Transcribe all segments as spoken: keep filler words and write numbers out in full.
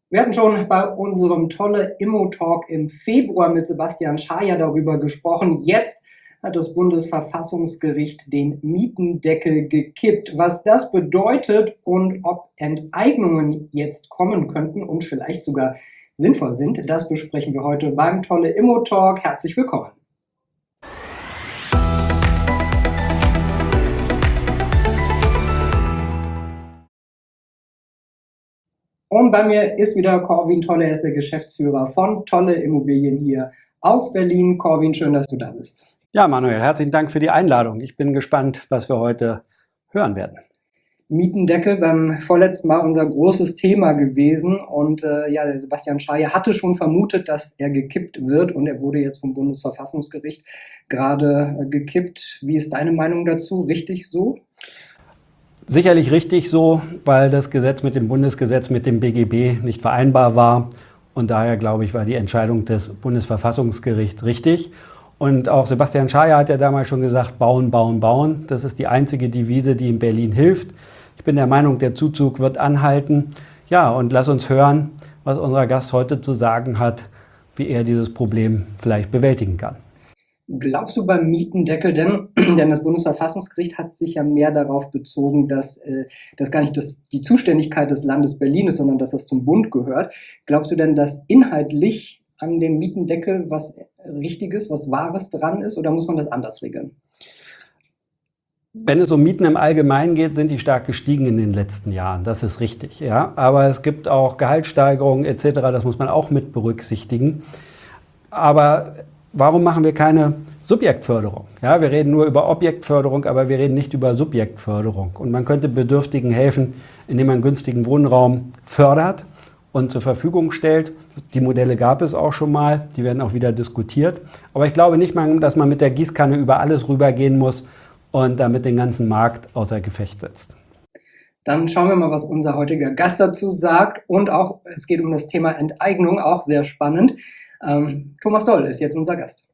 Wir hatten schon bei unserem tolle Immo-Talk im Februar mit Sebastian Schaja darüber gesprochen. Jetzt hat das Bundesverfassungsgericht den Mietendeckel gekippt. Was das bedeutet und ob Enteignungen jetzt kommen könnten und vielleicht sogar sinnvoll sind, das besprechen wir heute beim tolle Immo-Talk. Herzlich willkommen. Und bei mir ist wieder Corwin Tolle, er ist der Geschäftsführer von Tolle Immobilien hier aus Berlin. Corwin, schön, dass du da bist. Ja, Manuel, herzlichen Dank für die Einladung. Ich bin gespannt, was wir heute hören werden. Mietendeckel beim vorletzten Mal unser großes Thema gewesen und äh, ja, der Sebastian Schaja hatte schon vermutet, dass er gekippt wird und er wurde jetzt vom Bundesverfassungsgericht gerade äh, gekippt. Wie ist deine Meinung dazu? Richtig so? Sicherlich richtig so, weil das Gesetz mit dem Bundesgesetz, mit dem B G B nicht vereinbar war. Und daher, glaube ich, war die Entscheidung des Bundesverfassungsgerichts richtig. Und auch Sebastian Schaja hat ja damals schon gesagt, bauen, bauen, bauen. Das ist die einzige Devise, die in Berlin hilft. Ich bin der Meinung, der Zuzug wird anhalten. Ja, und lass uns hören, was unser Gast heute zu sagen hat, wie er dieses Problem vielleicht bewältigen kann. Glaubst du beim Mietendeckel denn, denn das Bundesverfassungsgericht hat sich ja mehr darauf bezogen, dass äh, das gar nicht das, die Zuständigkeit des Landes Berlin ist, sondern dass das zum Bund gehört. Glaubst du denn, dass inhaltlich an dem Mietendeckel was Richtiges, was Wahres dran ist oder muss man das anders regeln? Wenn es um Mieten im Allgemeinen geht, sind die stark gestiegen in den letzten Jahren. Das ist richtig, ja. Aber es gibt auch Gehaltssteigerungen et cetera. Das muss man auch mit berücksichtigen. Aber warum machen wir keine Subjektförderung? Ja, wir reden nur über Objektförderung, aber wir reden nicht über Subjektförderung. Und man könnte Bedürftigen helfen, indem man günstigen Wohnraum fördert und zur Verfügung stellt. Die Modelle gab es auch schon mal, die werden auch wieder diskutiert. Aber ich glaube nicht mal, dass man mit der Gießkanne über alles rübergehen muss und damit den ganzen Markt außer Gefecht setzt. Dann schauen wir mal, was unser heutiger Gast dazu sagt. Und auch, es geht um das Thema Enteignung, auch sehr spannend. Ähm, Thomas Doll ist jetzt unser Gast.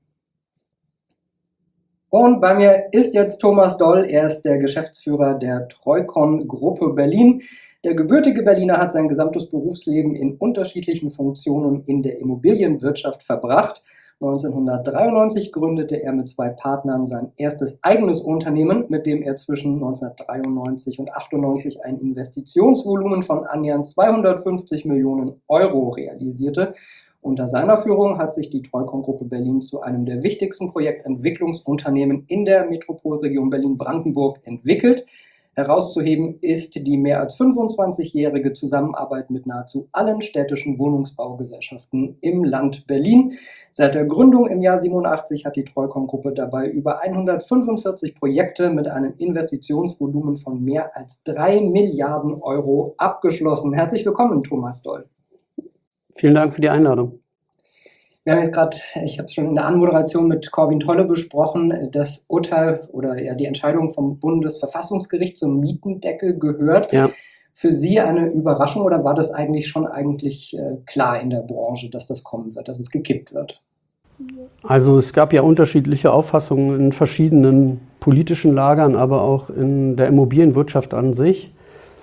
Und bei mir ist jetzt Thomas Doll, er ist der Geschäftsführer der Treukon Gruppe Berlin. Der gebürtige Berliner hat sein gesamtes Berufsleben in unterschiedlichen Funktionen in der Immobilienwirtschaft verbracht. neunzehnhundertdreiundneunzig gründete er mit zwei Partnern sein erstes eigenes Unternehmen, mit dem er zwischen neunzehnhundertdreiundneunzig und achtundneunzig ein Investitionsvolumen von annähernd zweihundertfünfzig Millionen Euro realisierte. Unter seiner Führung hat sich die Treukon Gruppe Berlin zu einem der wichtigsten Projektentwicklungsunternehmen in der Metropolregion Berlin-Brandenburg entwickelt. Herauszuheben ist die mehr als fünfundzwanzigjährige Zusammenarbeit mit nahezu allen städtischen Wohnungsbaugesellschaften im Land Berlin. Seit der Gründung im Jahr siebenundachtzig hat die Treukon Gruppe dabei über hundertfünfundvierzig Projekte mit einem Investitionsvolumen von mehr als drei Milliarden Euro abgeschlossen. Herzlich willkommen, Thomas Doll. Vielen Dank für die Einladung. Wir haben jetzt gerade, ich habe es schon in der Anmoderation mit Corwin Tolle besprochen, das Urteil oder ja die Entscheidung vom Bundesverfassungsgericht zum Mietendeckel gehört. Ja. Für Sie eine Überraschung oder war das eigentlich schon eigentlich äh, klar in der Branche, dass das kommen wird, dass es gekippt wird? Also es gab ja unterschiedliche Auffassungen in verschiedenen politischen Lagern, aber auch in der Immobilienwirtschaft an sich.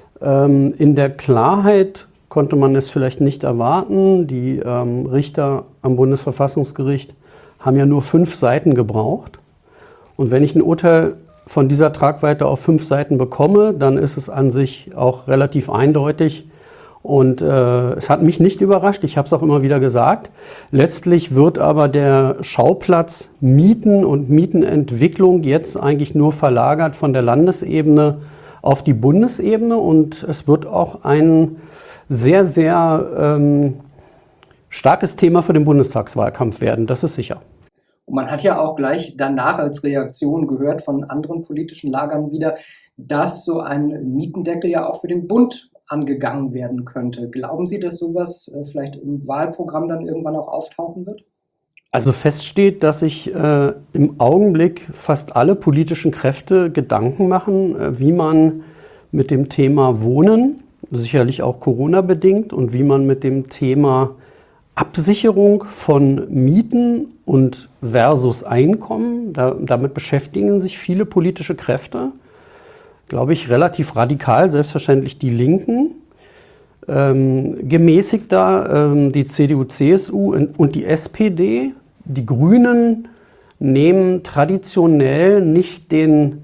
Ähm, in der Klarheit konnte man es vielleicht nicht erwarten. Die ähm, Richter am Bundesverfassungsgericht haben ja nur fünf Seiten gebraucht. Und wenn ich ein Urteil von dieser Tragweite auf fünf Seiten bekomme, dann ist es an sich auch relativ eindeutig. Und äh, es hat mich nicht überrascht, ich habe es auch immer wieder gesagt. Letztlich wird aber der Schauplatz Mieten und Mietenentwicklung jetzt eigentlich nur verlagert von der Landesebene auf die Bundesebene. Und es wird auch ein sehr, sehr ähm, starkes Thema für den Bundestagswahlkampf werden, das ist sicher. Und man hat ja auch gleich danach als Reaktion gehört von anderen politischen Lagern wieder, dass so ein Mietendeckel ja auch für den Bund angegangen werden könnte. Glauben Sie, dass sowas äh, vielleicht im Wahlprogramm dann irgendwann auch auftauchen wird? Also fest steht, dass sich äh, im Augenblick fast alle politischen Kräfte Gedanken machen, äh, wie man mit dem Thema Wohnen, sicherlich auch Corona-bedingt, und wie man mit dem Thema Absicherung von Mieten und versus Einkommen, da, damit beschäftigen sich viele politische Kräfte, glaube ich, relativ radikal, selbstverständlich die Linken. ähm, gemäßigter. Ähm, die C D U, C S U und die S P D, die Grünen, nehmen traditionell nicht den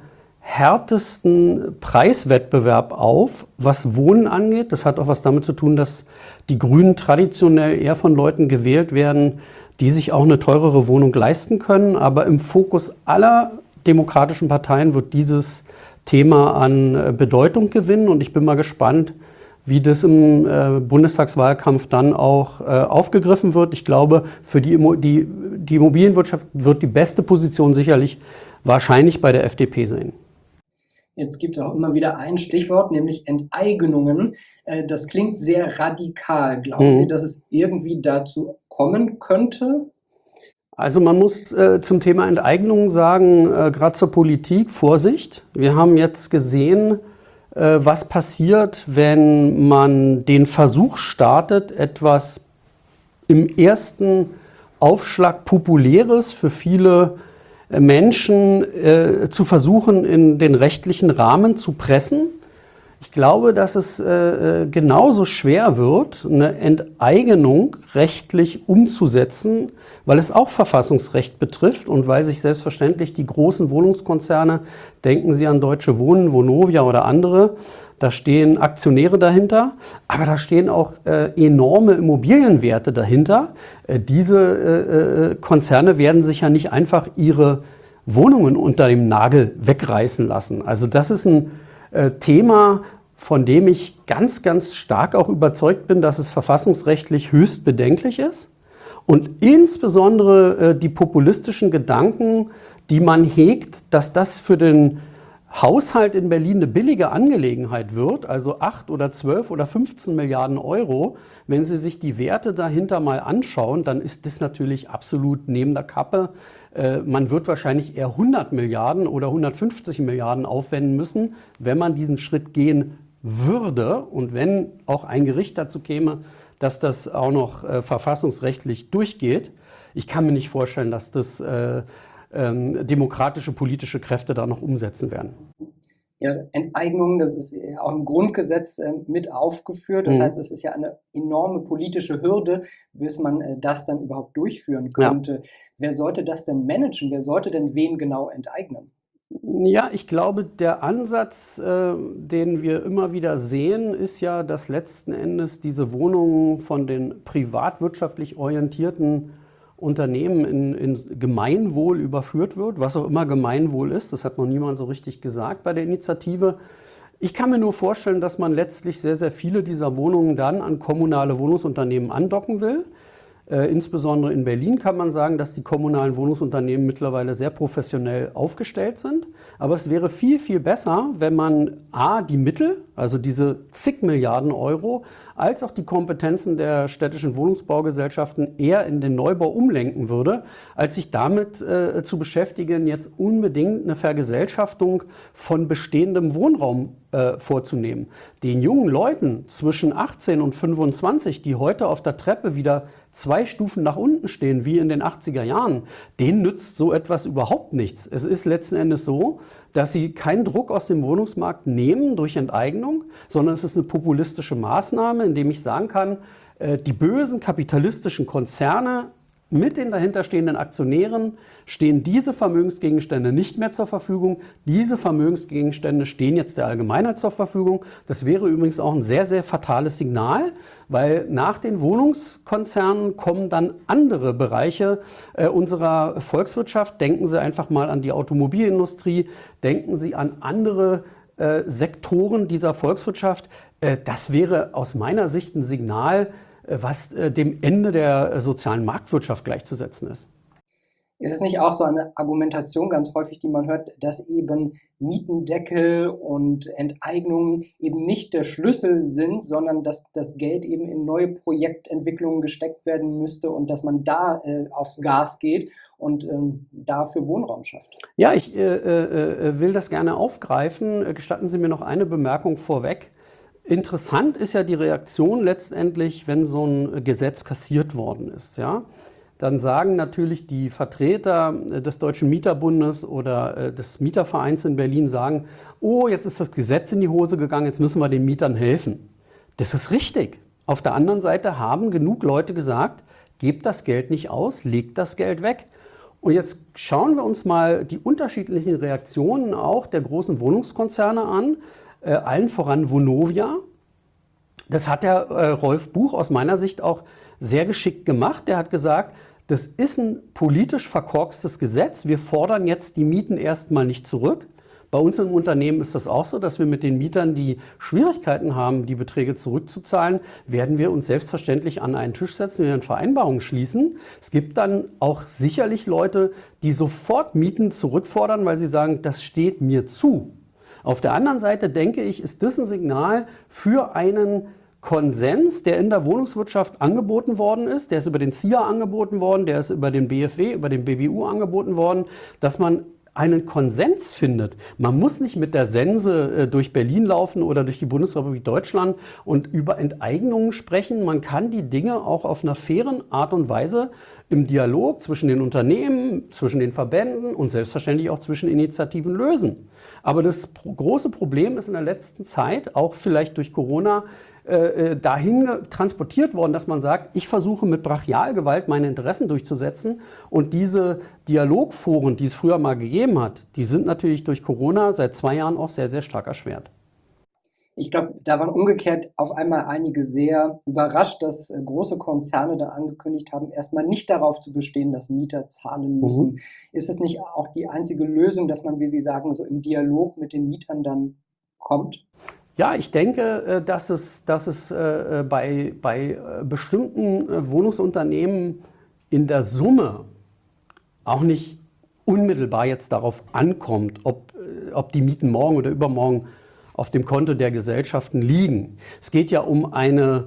härtesten Preiswettbewerb auf, was Wohnen angeht. Das hat auch was damit zu tun, dass die Grünen traditionell eher von Leuten gewählt werden, die sich auch eine teurere Wohnung leisten können. Aber im Fokus aller demokratischen Parteien wird dieses Thema an Bedeutung gewinnen. Und ich bin mal gespannt, wie das im äh, Bundestagswahlkampf dann auch äh, aufgegriffen wird. Ich glaube, für die, Immo die, die Immobilienwirtschaft wird die beste Position sicherlich wahrscheinlich bei der F D P sein. Jetzt gibt es auch immer wieder ein Stichwort, nämlich Enteignungen. Äh, das klingt sehr radikal. Glauben mhm. Sie, dass es irgendwie dazu kommen könnte? Also man muss äh, zum Thema Enteignung sagen, äh, gerade zur Politik, Vorsicht. Wir haben jetzt gesehen, äh, was passiert, wenn man den Versuch startet, etwas im ersten Aufschlag Populäres für viele Menschen äh, zu versuchen, in den rechtlichen Rahmen zu pressen. Ich glaube, dass es äh, genauso schwer wird, eine Enteignung rechtlich umzusetzen, weil es auch Verfassungsrecht betrifft und weil sich selbstverständlich die großen Wohnungskonzerne, denken Sie an Deutsche Wohnen, Vonovia oder andere, da stehen Aktionäre dahinter, aber da stehen auch äh, enorme Immobilienwerte dahinter. Äh, diese äh, äh, Konzerne werden sich ja nicht einfach ihre Wohnungen unter dem Nagel wegreißen lassen. Also das ist ein äh, Thema, von dem ich ganz, ganz stark auch überzeugt bin, dass es verfassungsrechtlich höchst bedenklich ist. Und insbesondere äh, die populistischen Gedanken, die man hegt, dass das für den Haushalt in Berlin eine billige Angelegenheit wird, also acht oder zwölf oder fünfzehn Milliarden Euro, wenn Sie sich die Werte dahinter mal anschauen, dann ist das natürlich absolut neben der Kappe. Äh, man wird wahrscheinlich eher hundert Milliarden oder hundertfünfzig Milliarden aufwenden müssen, wenn man diesen Schritt gehen würde und wenn auch ein Gericht dazu käme, dass das auch noch äh, verfassungsrechtlich durchgeht. Ich kann mir nicht vorstellen, dass das äh, ähm, demokratische politische Kräfte da noch umsetzen werden. Ja, Enteignung, das ist auch im Grundgesetz äh, mit aufgeführt. Das mhm. heißt, es ist ja eine enorme politische Hürde, bis man äh, das dann überhaupt durchführen könnte. Ja. Wer sollte das denn managen? Wer sollte denn wen genau enteignen? Ja, ich glaube, der Ansatz, äh, den wir immer wieder sehen, ist ja, dass letzten Endes diese Wohnungen von den privatwirtschaftlich orientierten Unternehmen in, in Gemeinwohl überführt wird, was auch immer Gemeinwohl ist. Das hat noch niemand so richtig gesagt bei der Initiative. Ich kann mir nur vorstellen, dass man letztlich sehr, sehr viele dieser Wohnungen dann an kommunale Wohnungsunternehmen andocken will. Äh, insbesondere in Berlin kann man sagen, dass die kommunalen Wohnungsunternehmen mittlerweile sehr professionell aufgestellt sind. Aber es wäre viel, viel besser, wenn man a. die Mittel, also diese zig Milliarden Euro, als auch die Kompetenzen der städtischen Wohnungsbaugesellschaften eher in den Neubau umlenken würde, als sich damit äh, zu beschäftigen, jetzt unbedingt eine Vergesellschaftung von bestehendem Wohnraum äh, vorzunehmen. Den jungen Leuten zwischen achtzehn und fünfundzwanzig, die heute auf der Treppe wieder zwei Stufen nach unten stehen, wie in den achtziger Jahren, denen nützt so etwas überhaupt nichts. Es ist letzten Endes so, dass sie keinen Druck aus dem Wohnungsmarkt nehmen durch Enteignung, sondern es ist eine populistische Maßnahme, indem ich sagen kann, die bösen kapitalistischen Konzerne mit den dahinterstehenden Aktionären stehen diese Vermögensgegenstände nicht mehr zur Verfügung. Diese Vermögensgegenstände stehen jetzt der Allgemeinheit zur Verfügung. Das wäre übrigens auch ein sehr, sehr fatales Signal, weil nach den Wohnungskonzernen kommen dann andere Bereiche äh, unserer Volkswirtschaft. Denken Sie einfach mal an die Automobilindustrie, denken Sie an andere äh, Sektoren dieser Volkswirtschaft. Äh, das wäre aus meiner Sicht ein Signal, was äh, dem Ende der äh, sozialen Marktwirtschaft gleichzusetzen ist. Ist es nicht auch so eine Argumentation ganz häufig, die man hört, dass eben Mietendeckel und Enteignungen eben nicht der Schlüssel sind, sondern dass das Geld eben in neue Projektentwicklungen gesteckt werden müsste und dass man da äh, aufs Gas geht und ähm, dafür Wohnraum schafft? Ja, ich äh, äh, will das gerne aufgreifen. Gestatten Sie mir noch eine Bemerkung vorweg. Interessant ist ja die Reaktion letztendlich, wenn so ein Gesetz kassiert worden ist. Ja? Dann sagen natürlich die Vertreter des Deutschen Mieterbundes oder des Mietervereins in Berlin, sagen, oh, jetzt ist das Gesetz in die Hose gegangen, jetzt müssen wir den Mietern helfen. Das ist richtig. Auf der anderen Seite haben genug Leute gesagt, gebt das Geld nicht aus, legt das Geld weg. Und jetzt schauen wir uns mal die unterschiedlichen Reaktionen auch der großen Wohnungskonzerne an, äh, allen voran Vonovia. Das hat der äh, Rolf Buch aus meiner Sicht auch sehr geschickt gemacht. Der hat gesagt, das ist ein politisch verkorkstes Gesetz. Wir fordern jetzt die Mieten erstmal nicht zurück. Bei uns im Unternehmen ist das auch so, dass wir mit den Mietern, die Schwierigkeiten haben, die Beträge zurückzuzahlen, werden wir uns selbstverständlich an einen Tisch setzen, wir werden Vereinbarungen schließen. Es gibt dann auch sicherlich Leute, die sofort Mieten zurückfordern, weil sie sagen, das steht mir zu. Auf der anderen Seite denke ich, ist das ein Signal für einen Konsens, der in der Wohnungswirtschaft angeboten worden ist. Der ist über den Z I A angeboten worden, der ist über den B F W, über den B B U angeboten worden, dass man einen Konsens findet. Man muss nicht mit der Sense äh, durch Berlin laufen oder durch die Bundesrepublik Deutschland und über Enteignungen sprechen. Man kann die Dinge auch auf einer fairen Art und Weise im Dialog zwischen den Unternehmen, zwischen den Verbänden und selbstverständlich auch zwischen Initiativen lösen. Aber das pro- große Problem ist in der letzten Zeit, auch vielleicht durch Corona, äh, dahin transportiert worden, dass man sagt, ich versuche mit Brachialgewalt meine Interessen durchzusetzen. Und diese Dialogforen, die es früher mal gegeben hat, die sind natürlich durch Corona seit zwei Jahren auch sehr, sehr stark erschwert. Ich glaube, da waren umgekehrt auf einmal einige sehr überrascht, dass äh, große Konzerne dann angekündigt haben, erstmal nicht darauf zu bestehen, dass Mieter zahlen müssen. Mhm. Ist es nicht auch die einzige Lösung, dass man, wie Sie sagen, so im Dialog mit den Mietern dann kommt? Ja, ich denke, äh, dass es, dass es äh, bei, bei äh, bestimmten äh, Wohnungsunternehmen in der Summe auch nicht unmittelbar jetzt darauf ankommt, ob, äh, ob die Mieten morgen oder übermorgen auf dem Konto der Gesellschaften liegen. Es geht ja um eine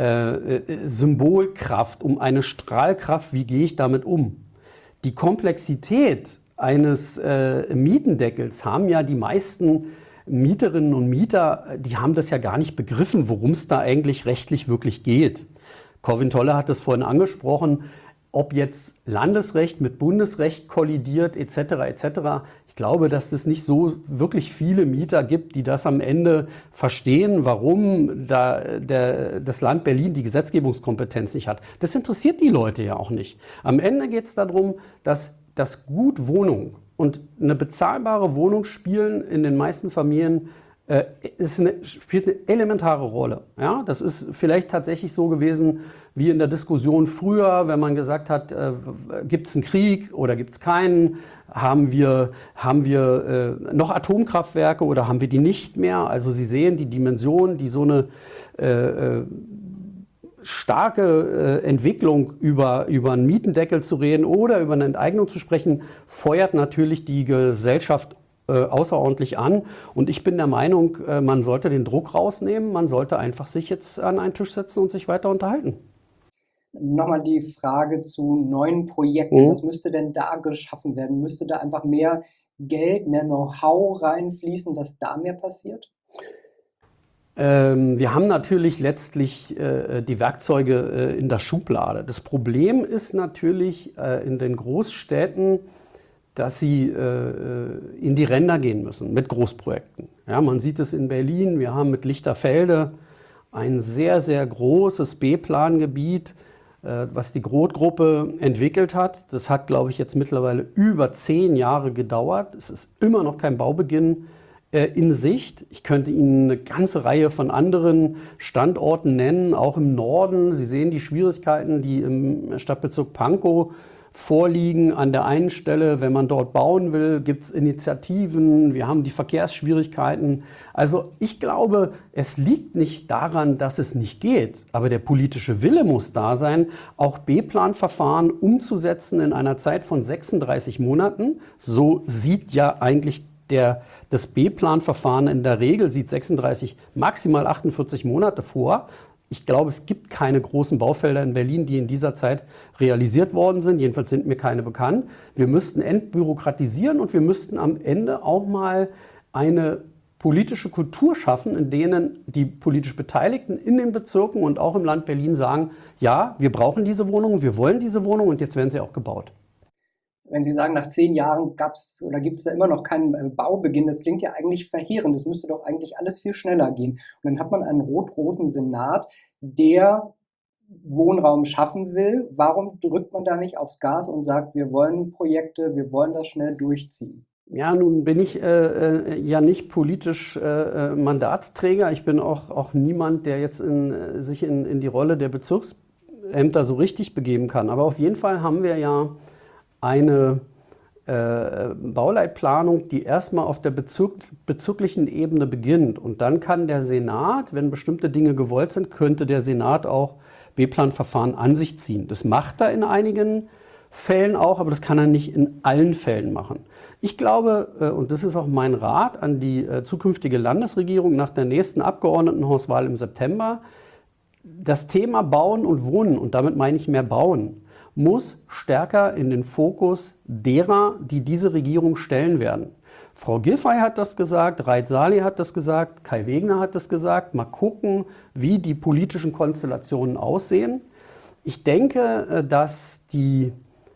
äh, Symbolkraft, um eine Strahlkraft, wie gehe ich damit um? Die Komplexität eines äh, Mietendeckels haben ja die meisten Mieterinnen und Mieter, die haben das ja gar nicht begriffen, worum es da eigentlich rechtlich wirklich geht. Corwin Tolle hat es vorhin angesprochen, ob jetzt Landesrecht mit Bundesrecht kollidiert et cetera et cetera. Ich glaube, dass es nicht so wirklich viele Mieter gibt, die das am Ende verstehen, warum da der, das Land Berlin die Gesetzgebungskompetenz nicht hat. Das interessiert die Leute ja auch nicht. Am Ende geht es darum, dass das Gut Wohnung und eine bezahlbare Wohnung spielen in den meisten Familien äh, ist eine, spielt eine elementare Rolle. Ja? Das ist vielleicht tatsächlich so gewesen wie in der Diskussion früher, wenn man gesagt hat, äh, gibt es einen Krieg oder gibt es keinen? Haben wir, haben wir äh, noch Atomkraftwerke oder haben wir die nicht mehr? Also Sie sehen die Dimension, die so eine äh, starke äh, Entwicklung über, über einen Mietendeckel zu reden oder über eine Enteignung zu sprechen, feuert natürlich die Gesellschaft äh, außerordentlich an. Und ich bin der Meinung, äh, man sollte den Druck rausnehmen, man sollte einfach sich jetzt an einen Tisch setzen und sich weiter unterhalten. Nochmal die Frage zu neuen Projekten. Mhm. Was müsste denn da geschaffen werden? Müsste da einfach mehr Geld, mehr Know-how reinfließen, dass da mehr passiert? Ähm, wir haben natürlich letztlich äh, die Werkzeuge äh, in der Schublade. Das Problem ist natürlich äh, in den Großstädten, dass sie äh, in die Ränder gehen müssen mit Großprojekten. Ja, man sieht es in Berlin, wir haben mit Lichterfelde ein sehr, sehr großes B-Plan-Gebiet, äh, was die Groth-Gruppe entwickelt hat. Das hat, glaube ich, jetzt mittlerweile über zehn Jahre gedauert. Es ist immer noch kein Baubeginn in Sicht. Ich könnte Ihnen eine ganze Reihe von anderen Standorten nennen, auch im Norden. Sie sehen die Schwierigkeiten, die im Stadtbezirk Pankow vorliegen. An der einen Stelle, wenn man dort bauen will, gibt es Initiativen. Wir haben die Verkehrsschwierigkeiten. Also ich glaube, es liegt nicht daran, dass es nicht geht. Aber der politische Wille muss da sein, auch B-Plan-Verfahren umzusetzen in einer Zeit von sechsunddreißig Monaten. So sieht ja eigentlich Der, das B-Plan-Verfahren in der Regel sieht sechsunddreißig, maximal achtundvierzig Monate vor. Ich glaube, es gibt keine großen Baufelder in Berlin, die in dieser Zeit realisiert worden sind. Jedenfalls sind mir keine bekannt. Wir müssten entbürokratisieren und wir müssten am Ende auch mal eine politische Kultur schaffen, in denen die politisch Beteiligten in den Bezirken und auch im Land Berlin sagen, ja, wir brauchen diese Wohnungen, wir wollen diese Wohnungen und jetzt werden sie auch gebaut. Wenn Sie sagen, nach zehn Jahren gab es oder gibt es da immer noch keinen Baubeginn, das klingt ja eigentlich verheerend. Das müsste doch eigentlich alles viel schneller gehen. Und dann hat man einen rot-roten Senat, der Wohnraum schaffen will. Warum drückt man da nicht aufs Gas und sagt, wir wollen Projekte, wir wollen das schnell durchziehen? Ja, nun bin ich äh, ja nicht politisch äh, Mandatsträger. Ich bin auch, auch niemand, der jetzt in, sich in, in die Rolle der Bezirksämter so richtig begeben kann. Aber auf jeden Fall haben wir ja eine äh, Bauleitplanung, die erstmal auf der Bezirk, bezirklichen Ebene beginnt. Und dann kann der Senat, wenn bestimmte Dinge gewollt sind, könnte der Senat auch B-Plan-Verfahren an sich ziehen. Das macht er in einigen Fällen auch, aber das kann er nicht in allen Fällen machen. Ich glaube, und das ist auch mein Rat an die zukünftige Landesregierung nach der nächsten Abgeordnetenhauswahl im September, das Thema Bauen und Wohnen, und damit meine ich mehr Bauen, muss stärker in den Fokus derer, die diese Regierung stellen werden. Frau Giffey hat das gesagt, Reit Sali hat das gesagt, Kai Wegner hat das gesagt. Mal gucken, wie die politischen Konstellationen aussehen. Ich denke, dass die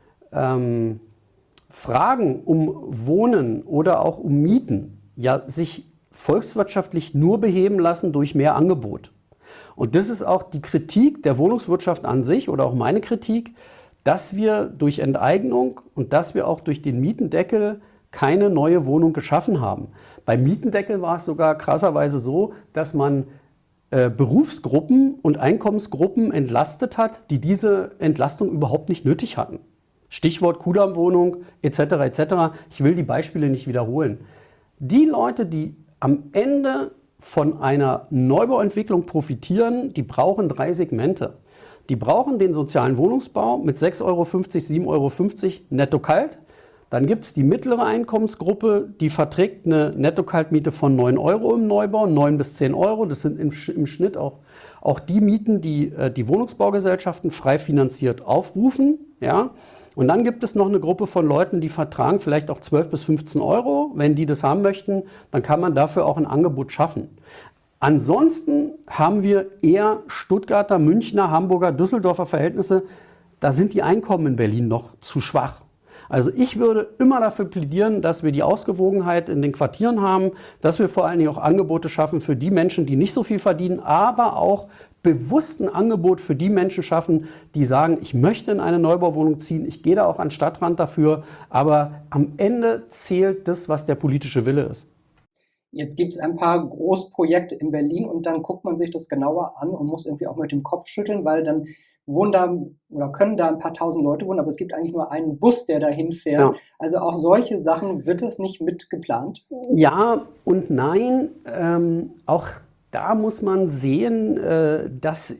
ähm, Fragen um Wohnen oder auch um Mieten ja sich volkswirtschaftlich nur beheben lassen durch mehr Angebot. Und das ist auch die Kritik der Wohnungswirtschaft an sich oder auch meine Kritik, dass wir durch Enteignung und dass wir auch durch den Mietendeckel keine neue Wohnung geschaffen haben. Beim Mietendeckel war es sogar krasserweise so, dass man äh, Berufsgruppen und Einkommensgruppen entlastet hat, die diese Entlastung überhaupt nicht nötig hatten. Stichwort Kudamm-Wohnung et cetera et cetera. Ich will die Beispiele nicht wiederholen. Die Leute, die am Ende von einer Neubauentwicklung profitieren, die brauchen drei Segmente. Die brauchen den sozialen Wohnungsbau mit sechs Euro fünfzig, sieben Euro fünfzig netto kalt. Dann gibt es die mittlere Einkommensgruppe, die verträgt eine Netto-Kaltmiete von neun Euro im Neubau, neun bis zehn Euro. Das sind im, im Schnitt auch, auch die Mieten, die äh, die Wohnungsbaugesellschaften frei finanziert aufrufen. Ja? Und dann gibt es noch eine Gruppe von Leuten, die vertragen vielleicht auch zwölf bis fünfzehn Euro. Wenn die das haben möchten, dann kann man dafür auch ein Angebot schaffen. Ansonsten haben wir eher Stuttgarter, Münchner, Hamburger, Düsseldorfer Verhältnisse. Da sind die Einkommen in Berlin noch zu schwach. Also ich würde immer dafür plädieren, dass wir die Ausgewogenheit in den Quartieren haben, dass wir vor allen Dingen auch Angebote schaffen für die Menschen, die nicht so viel verdienen, aber auch bewusst ein Angebot für die Menschen schaffen, die sagen, ich möchte in eine Neubauwohnung ziehen, ich gehe da auch an den Stadtrand dafür, aber am Ende zählt das, was der politische Wille ist. Jetzt gibt es ein paar Großprojekte in Berlin und dann guckt man sich das genauer an und muss irgendwie auch mit dem Kopf schütteln, weil dann wohnen da oder können da ein paar tausend Leute wohnen, aber es gibt eigentlich nur einen Bus, der dahin fährt. Ja. Also auch solche Sachen, wird das nicht mit geplant? Ja und nein. Ähm, auch da muss man sehen, äh, dass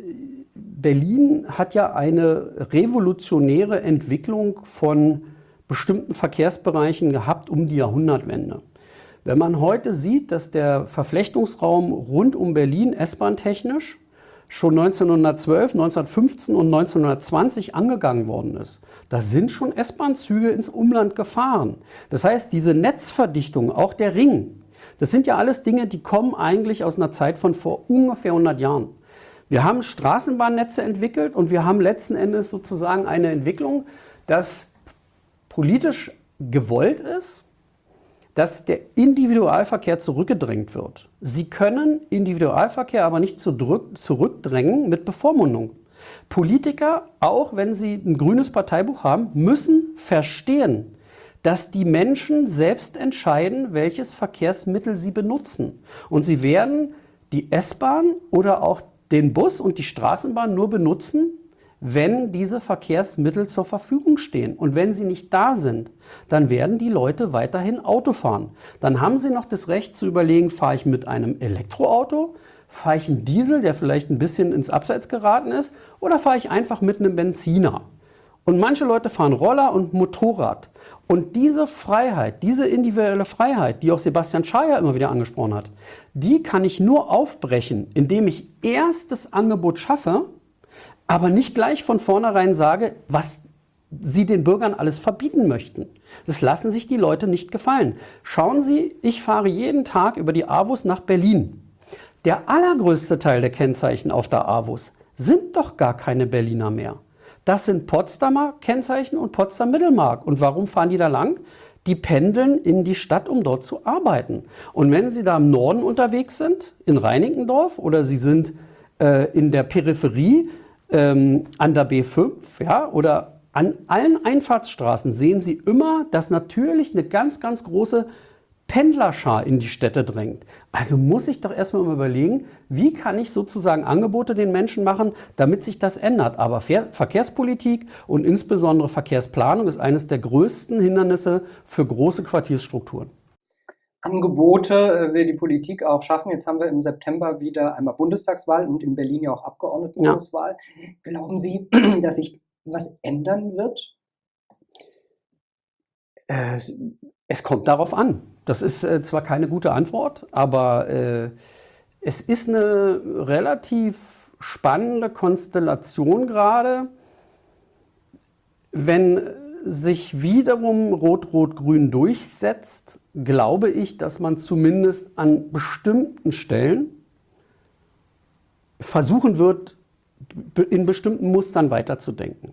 Berlin hat ja eine revolutionäre Entwicklung von bestimmten Verkehrsbereichen gehabt um die Jahrhundertwende. Wenn man heute sieht, dass der Verflechtungsraum rund um Berlin S-Bahn-technisch schon neunzehnhundertzwölf, neunzehnhundertfünfzehn und neunzehnhundertzwanzig angegangen worden ist, da sind schon S-Bahn-Züge ins Umland gefahren. Das heißt, diese Netzverdichtung, auch der Ring, das sind ja alles Dinge, die kommen eigentlich aus einer Zeit von vor ungefähr hundert Jahren. Wir haben Straßenbahnnetze entwickelt und wir haben letzten Endes sozusagen eine Entwicklung, dass politisch gewollt ist, dass der Individualverkehr zurückgedrängt wird. Sie können Individualverkehr aber nicht zurückdrängen mit Bevormundung. Politiker, auch wenn sie ein grünes Parteibuch haben, müssen verstehen, dass die Menschen selbst entscheiden, welches Verkehrsmittel sie benutzen. Und sie werden die S-Bahn oder auch den Bus und die Straßenbahn nur benutzen, wenn diese Verkehrsmittel zur Verfügung stehen. Und wenn sie nicht da sind, dann werden die Leute weiterhin Auto fahren. Dann haben sie noch das Recht zu überlegen, fahre ich mit einem Elektroauto, fahre ich einen Diesel, der vielleicht ein bisschen ins Abseits geraten ist, oder fahre ich einfach mit einem Benziner. Und manche Leute fahren Roller und Motorrad. Und diese Freiheit, diese individuelle Freiheit, die auch Sebastian Schaja immer wieder angesprochen hat, die kann ich nur aufbrechen, indem ich erst das Angebot schaffe, aber nicht gleich von vornherein sage, was sie den Bürgern alles verbieten möchten. Das lassen sich die Leute nicht gefallen. Schauen Sie, ich fahre jeden Tag über die A W U S nach Berlin. Der allergrößte Teil der Kennzeichen auf der A W U S sind doch gar keine Berliner mehr. Das sind Potsdamer Kennzeichen und Potsdam Mittelmark. Und warum fahren die da lang? Die pendeln in die Stadt, um dort zu arbeiten. Und wenn sie da im Norden unterwegs sind, in Reinickendorf, oder sie sind äh, in der Peripherie ähm, an der B fünf, ja, oder an allen Einfahrtsstraßen, sehen sie immer, dass natürlich eine ganz, ganz große Pendlerschar in die Städte drängt. Also muss ich doch erstmal überlegen, wie kann ich sozusagen Angebote den Menschen machen, damit sich das ändert. Aber Ver- Verkehrspolitik und insbesondere Verkehrsplanung ist eines der größten Hindernisse für große Quartiersstrukturen. Angebote äh, will die Politik auch schaffen. Jetzt haben wir im September wieder einmal Bundestagswahl und in Berlin ja auch Abgeordnetenhauswahl. Ja. Glauben Sie, dass sich was ändern wird? Äh, es kommt darauf an. Das ist äh, zwar keine gute Antwort, aber äh, es ist eine relativ spannende Konstellation gerade, wenn sich wiederum Rot-Rot-Grün durchsetzt, glaube ich, dass man zumindest an bestimmten Stellen versuchen wird, in bestimmten Mustern weiterzudenken.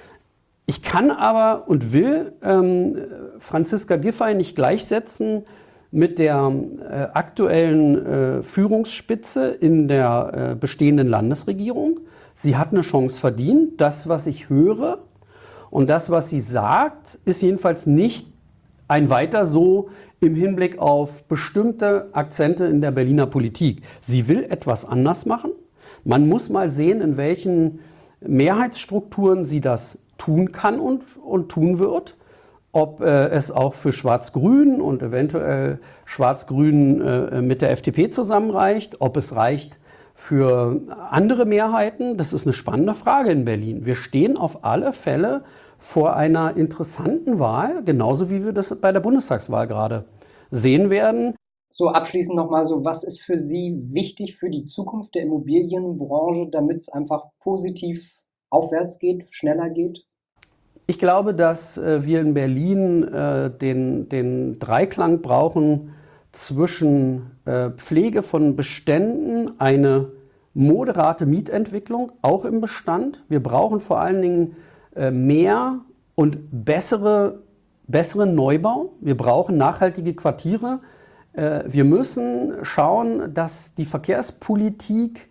Ich kann aber und will ähm, Franziska Giffey nicht gleichsetzen mit der äh, aktuellen äh, Führungsspitze in der äh, bestehenden Landesregierung. Sie hat eine Chance verdient. Das, was ich höre und das, was sie sagt, ist jedenfalls nicht ein Weiter so im Hinblick auf bestimmte Akzente in der Berliner Politik. Sie will etwas anders machen. Man muss mal sehen, in welchen Mehrheitsstrukturen sie das tun kann und, und tun wird, ob äh, es auch für Schwarz-Grün und eventuell Schwarz-Grün äh, mit der F D P zusammenreicht, ob es reicht für andere Mehrheiten. Das ist eine spannende Frage in Berlin. Wir stehen auf alle Fälle vor einer interessanten Wahl, genauso wie wir das bei der Bundestagswahl gerade sehen werden. So abschließend nochmal so, was ist für Sie wichtig für die Zukunft der Immobilienbranche, damit es einfach positiv aufwärts geht, schneller geht? Ich glaube, dass äh, wir in Berlin äh, den, den Dreiklang brauchen zwischen äh, Pflege von Beständen, eine moderate Mietentwicklung, auch im Bestand. Wir brauchen vor allen Dingen äh, mehr und bessere, besseren Neubau. Wir brauchen nachhaltige Quartiere. Äh, wir müssen schauen, dass die Verkehrspolitik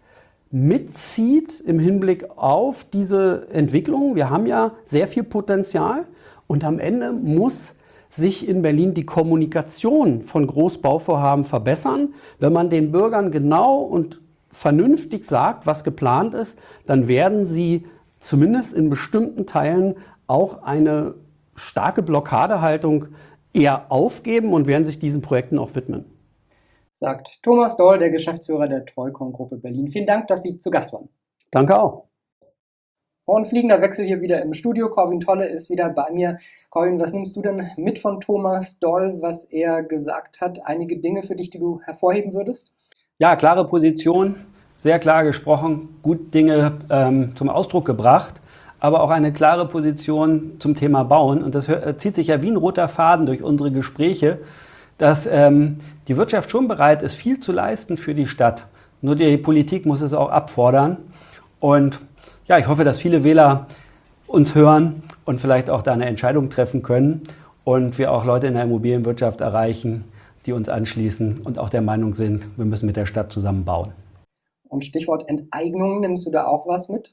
mitzieht im Hinblick auf diese Entwicklung. Wir haben ja sehr viel Potenzial und am Ende muss sich in Berlin die Kommunikation von Großbauvorhaben verbessern. Wenn man den Bürgern genau und vernünftig sagt, was geplant ist, dann werden sie zumindest in bestimmten Teilen auch eine starke Blockadehaltung eher aufgeben und werden sich diesen Projekten auch widmen. Sagt Thomas Doll, der Geschäftsführer der Treucon-Gruppe Berlin. Vielen Dank, dass Sie zu Gast waren. Danke auch. Und fliegender Wechsel hier wieder im Studio. Corwin Tolle ist wieder bei mir. Corwin, was nimmst du denn mit von Thomas Doll, was er gesagt hat? Einige Dinge für dich, die du hervorheben würdest? Ja, klare Position, sehr klar gesprochen, gut Dinge ähm, zum Ausdruck gebracht, aber auch eine klare Position zum Thema Bauen. Und das hört, zieht sich ja wie ein roter Faden durch unsere Gespräche, dass ähm, die Wirtschaft schon bereit ist, viel zu leisten für die Stadt. Nur die Politik muss es auch abfordern. Und ja, ich hoffe, dass viele Wähler uns hören und vielleicht auch da eine Entscheidung treffen können und wir auch Leute in der Immobilienwirtschaft erreichen, die uns anschließen und auch der Meinung sind, wir müssen mit der Stadt zusammen bauen. Und Stichwort Enteignung, nimmst du da auch was mit?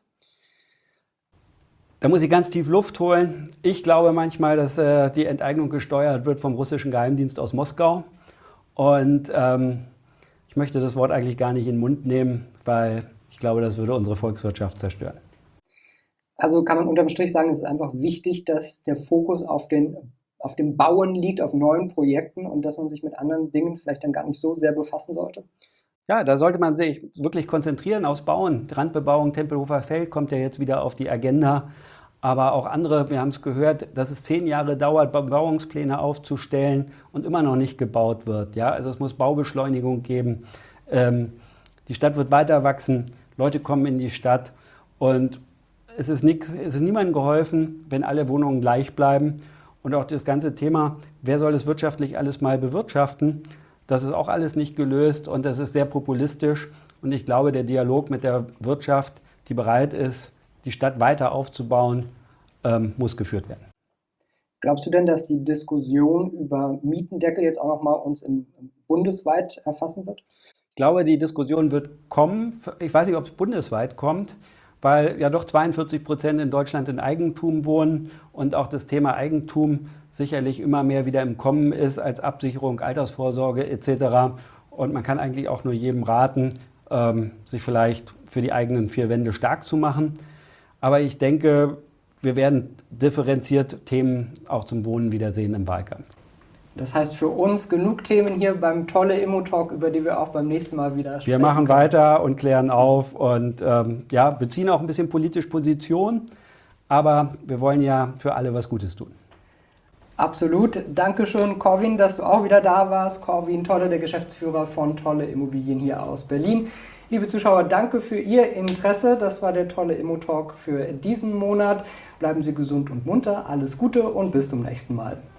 Da muss ich ganz tief Luft holen. Ich glaube manchmal, dass äh, die Enteignung gesteuert wird vom russischen Geheimdienst aus Moskau. Und ähm, ich möchte das Wort eigentlich gar nicht in den Mund nehmen, weil ich glaube, das würde unsere Volkswirtschaft zerstören. Also kann man unterm Strich sagen, es ist einfach wichtig, dass der Fokus auf, den, auf dem Bauen liegt, auf neuen Projekten und dass man sich mit anderen Dingen vielleicht dann gar nicht so sehr befassen sollte? Ja, da sollte man sich wirklich konzentrieren aufs Bauen. Randbebauung, Tempelhofer Feld kommt ja jetzt wieder auf die Agenda. Aber auch andere, wir haben es gehört, dass es zehn Jahre dauert, Bebauungspläne aufzustellen und immer noch nicht gebaut wird. Ja, also es muss Baubeschleunigung geben. Ähm, die Stadt wird weiter wachsen, Leute kommen in die Stadt und es ist, nix, es ist niemandem geholfen, wenn alle Wohnungen gleich bleiben. Und auch das ganze Thema, wer soll es wirtschaftlich alles mal bewirtschaften, das ist auch alles nicht gelöst und das ist sehr populistisch. Und ich glaube, der Dialog mit der Wirtschaft, die bereit ist, die Stadt weiter aufzubauen, ähm, muss geführt werden. Glaubst du denn, dass die Diskussion über Mietendeckel jetzt auch nochmal uns im, bundesweit erfassen wird? Ich glaube, die Diskussion wird kommen. Ich weiß nicht, ob es bundesweit kommt, weil ja doch zweiundvierzig Prozent in Deutschland in Eigentum wohnen und auch das Thema Eigentum sicherlich immer mehr wieder im Kommen ist als Absicherung, Altersvorsorge et cetera. Und man kann eigentlich auch nur jedem raten, ähm, sich vielleicht für die eigenen vier Wände stark zu machen. Aber ich denke, wir werden differenziert Themen auch zum Wohnen wiedersehen im Wahlkampf. Das heißt für uns genug Themen hier beim Tolle Immo-Talk, über die wir auch beim nächsten Mal wieder sprechen. Wir machen können. weiter und klären auf und ähm, ja, beziehen auch ein bisschen politisch Position, aber wir wollen ja für alle was Gutes tun. Absolut. Dankeschön, Corwin, dass du auch wieder da warst. Corwin Tolle, der Geschäftsführer von Tolle Immobilien hier aus Berlin. Liebe Zuschauer, danke für Ihr Interesse. Das war der Tolle Immo-Talk für diesen Monat. Bleiben Sie gesund und munter. Alles Gute und bis zum nächsten Mal.